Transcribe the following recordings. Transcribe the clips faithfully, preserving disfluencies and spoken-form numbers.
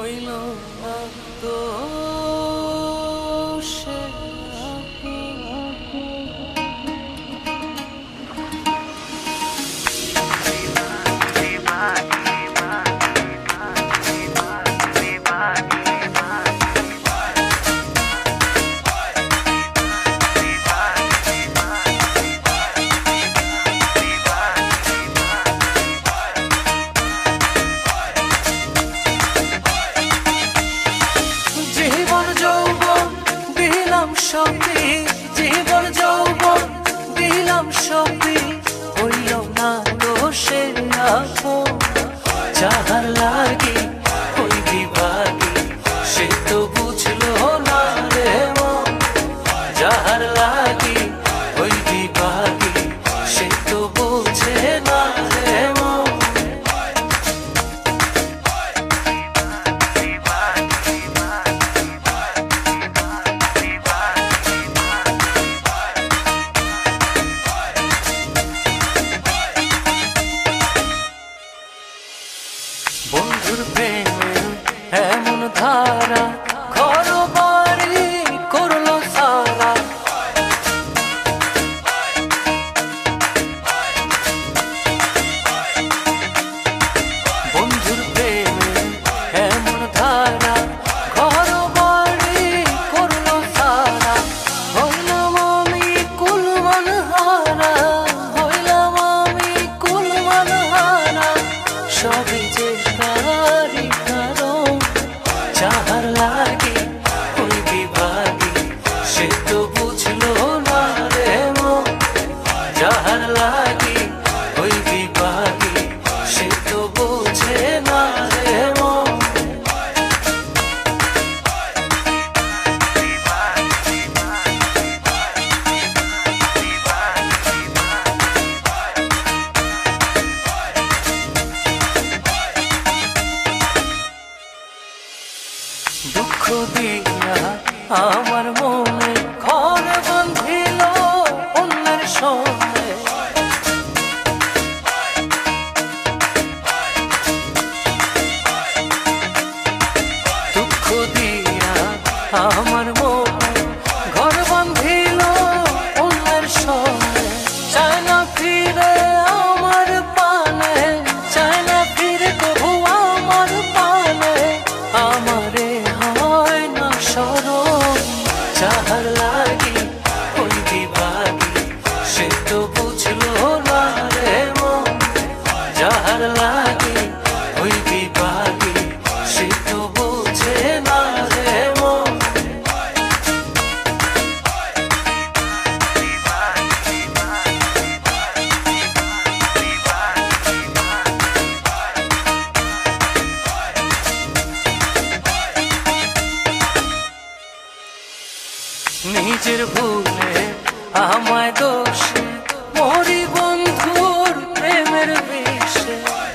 হইল না তো সে সবই জীবন যৌবন দিলাম সবই হইল না তো সে আপন যাহার লাগি ওই বিভাগী সে তো বুঝলো না রে মন যাহার লাগি ওই বিভাগী সে তো বুঝে না রে মন বন্ধুর প্রেমের এমন ধারা ঘর বাড়ি করলো সারা বন্ধুর প্রেমের এমন ধারা ঘর বাড়ি করলো সারা হইলাম আমি কুলমান হারা হইলাম আমি কুলমান হারা সবই যে তারি কারণ যাহার লাগি ওই বিভাগী সে তো বুঝলো না রে মন যাহার লাগি ওই বিভাগী সে তো বুঝে না রে মন দুঃখ দিয়া আমার মনে ঘর বাঁধিল অন্যের সঙ্গে দুঃখ দিয়া আমার মনে ঘর বাঁধিল অন্যের সঙ্গে চায় না ফিরে আমার পানে চায় না ফিরে কবু আমার পানে আমারে হয় না স্মরণ যাহার লাগি ওই বিভাগী সে তো বুঝলো না রে মন যাহার লাগি ওই বিভাগী সে তো বুঝে না রে মন নিজের ভুলে আমায় দোষে মরি বন্ধুর প্রেমের বিষে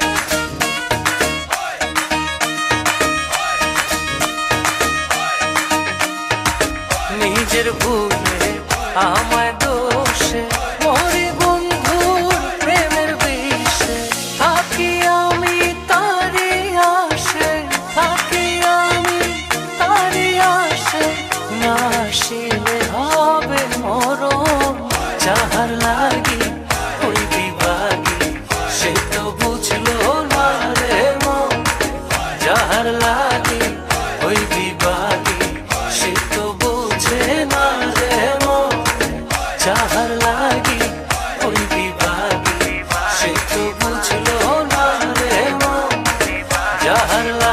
নিজের ভুলে আমায় দোষে মরি বন্ধুর প্রেমের বিষে থাকি আমি তারি আসে থাকি আমি তারি আসে না আসিলে হবে মরণ যাহার লাগি ওই বিভাগী সে তো বুঝলো না রে মন যাহার লাগি ওই বিভাগী সে তো বুঝে না রে মন যাহার লাগি ওই বিভাগী সে তো বুঝলো না রে মন যাহার